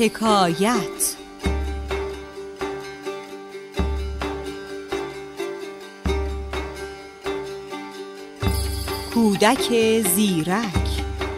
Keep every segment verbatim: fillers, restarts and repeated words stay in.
حکایت کودک زیرک.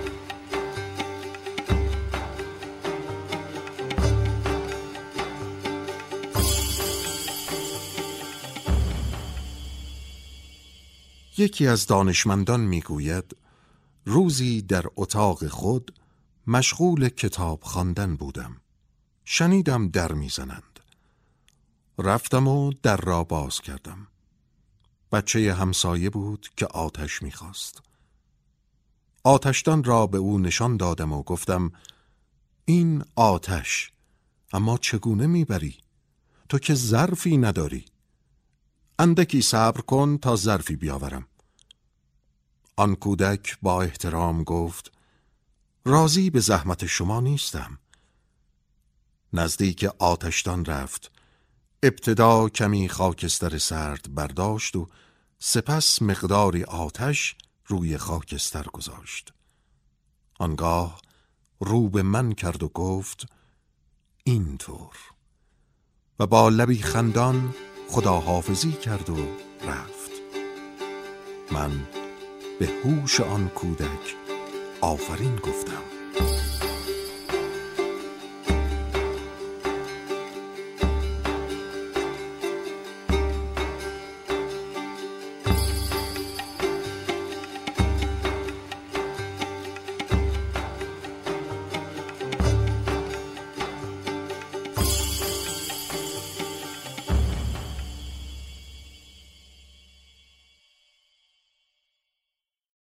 یکی از دانشمندان میگوید روزی در اتاق خود مشغول کتاب خواندن بودم. شنیدم در میزنند. رفتم و در را باز کردم. بچه همسایه بود که آتش میخواست. آتشدان را به او نشان دادم و گفتم این آتش، اما چگونه میبری؟ تو که ظرفی نداری. اندکی صبر کن تا ظرفی بیاورم. آن کودک با احترام گفت راضی به زحمت شما نیستم. نزدیک آتشدان رفت. ابتدا کمی خاکستر سرد برداشت و سپس مقداری آتش روی خاکستر گذاشت. آنگاه رو به من کرد و گفت اینطور، و با لبی خندان خداحافظی کرد و رفت. من به هوش آن کودک آفرین گفتم.